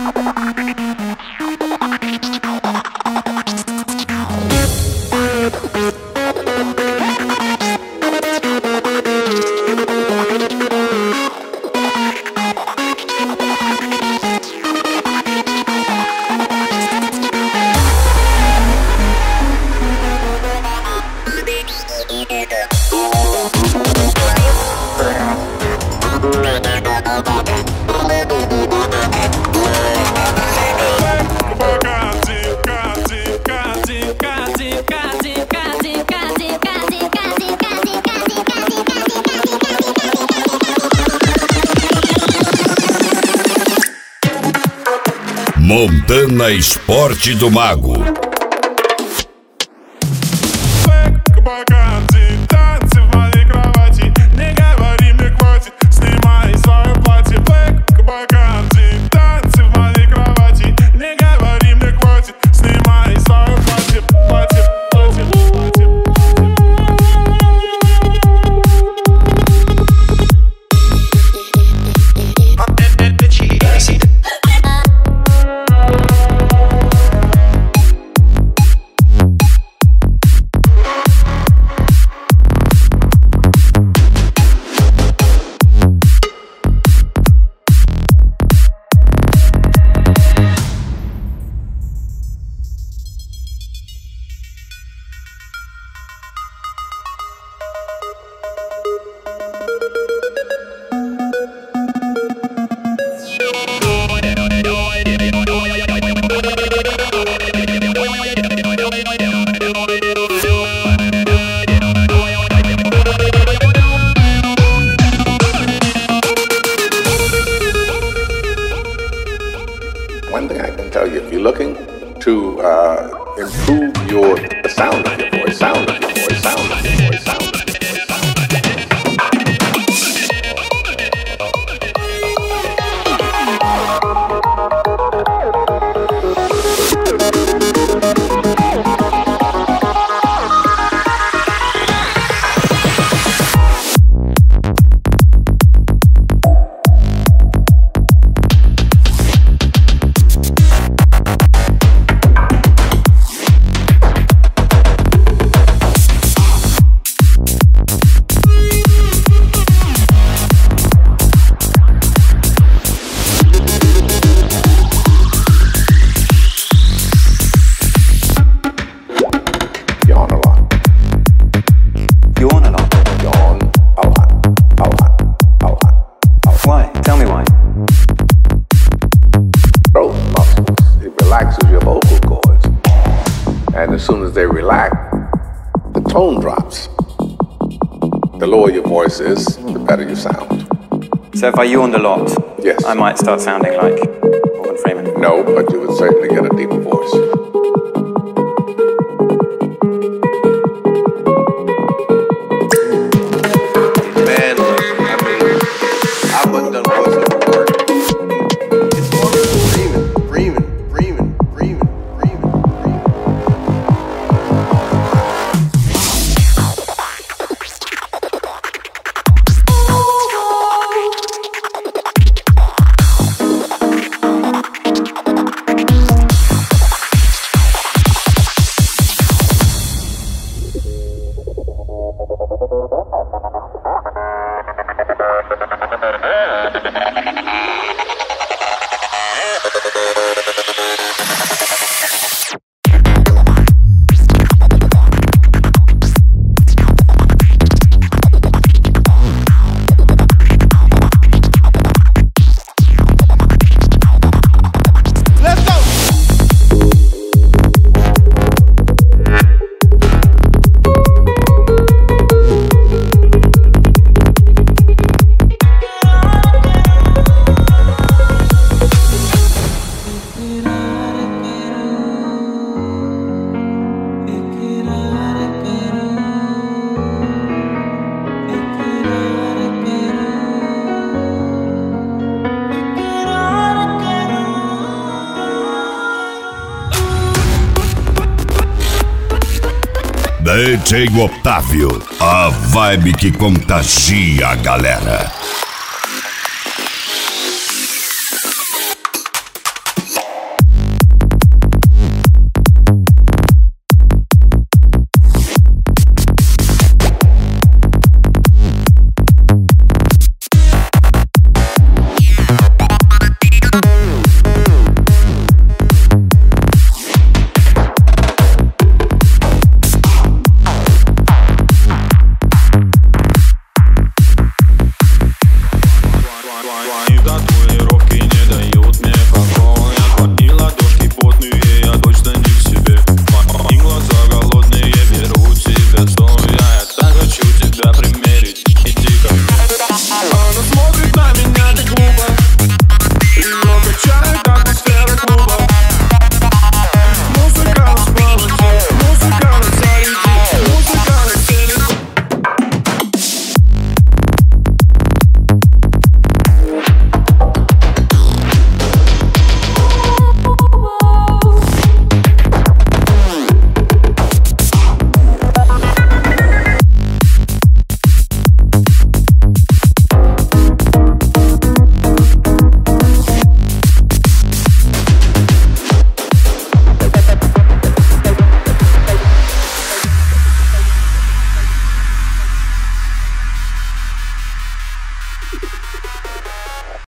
Montana Esporte do Mago. One thing I can tell you, if you're looking to improve the sound of your voice, sound of your voice, sound of your voice, sound of your voice, sound of your voice. And as soon as they relax, the tone drops. The lower your voice is, the better you sound. So if I yawned a lot, yes, I might start sounding like Morgan Freeman. No, but you would certainly get a deeper voice. Man, I mean, I wasn't done voiceover work. It's more breathing. DJ Otávio, a vibe que contagia a galera.